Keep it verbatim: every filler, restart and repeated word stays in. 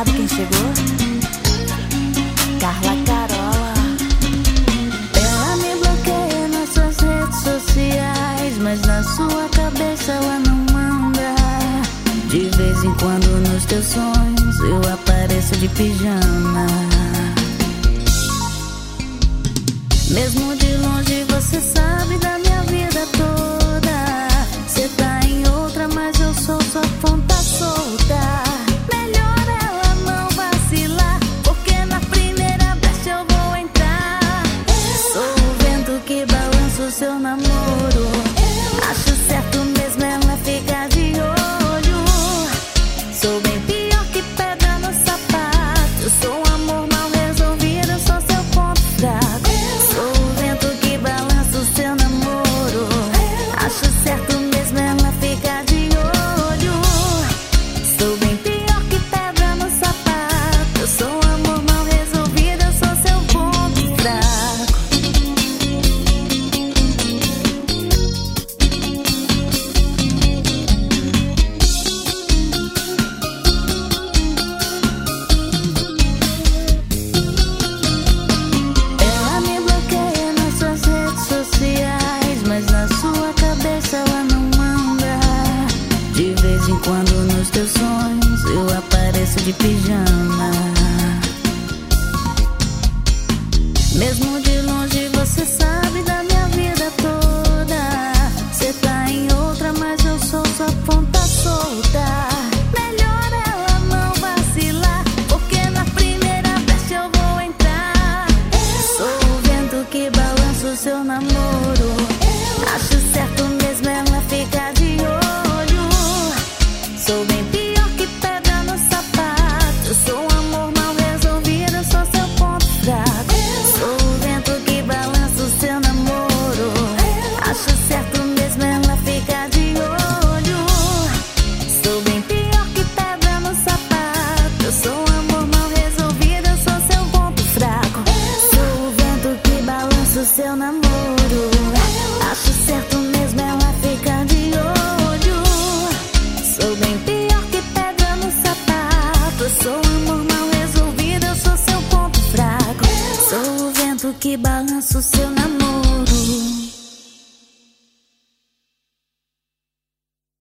Sabe quem chegou? Carla Carola. Ela me bloqueia nas suas redes sociais, mas na sua cabeça ela não manda. De vez em quando nos teus sonhos eu apareço de pijama. Mesmo de longe você sabe da minha vida toda. Cê tá em outra, mas eu sou sua ponta solta. Melhor ela não vacilar, porque na primeira brecha eu vou entrar. Sou o vento que balança o seu namoro. Acho certo mesmo ela ficar de olho. Sou bem pior que pedra no sapato. Sou um amor mal resolvido, eu sou seu ponto fraco. Sou o vento que balança o seu namoro. Acho certo mesmo ela ficar de olho. Sou bem pior que pedra no sapato. Sou um amor mal resolvido, eu sou seu ponto fraco. Ela me bloqueia nas suas redes sociais, mas na sua cabeça ela não manda. De vez em quando nos teus sonhos eu apareço de pijama. Mesmo de longe você sabe da minha vida toda. Cê tá em outra, mas eu sou sua ponta solta. Melhor ela não vacilar, porque na primeira brecha eu vou entrar. Sou o vento que balança o seu namoro. Acho certo mesmo ela ficar de olho. Sou bem pior que pedra no sapato. Sou um amor mal resolvido, eu sou seu ponto fraco. Sou o vento que balança o seu namoro. Acho certo mesmo ela ficar de olho. Sou bem pior que pedra no sapato. Sou um amor mal resolvido, eu sou seu ponto fraco. Sou o vento que balança o seu namoro. Acho certo mesmo ela ficar de olho. Sou bem pior que pedra no sapato. Sou um amor mal resolvido, eu sou seu ponto fraco. Sou o vento que balança o seu namoro.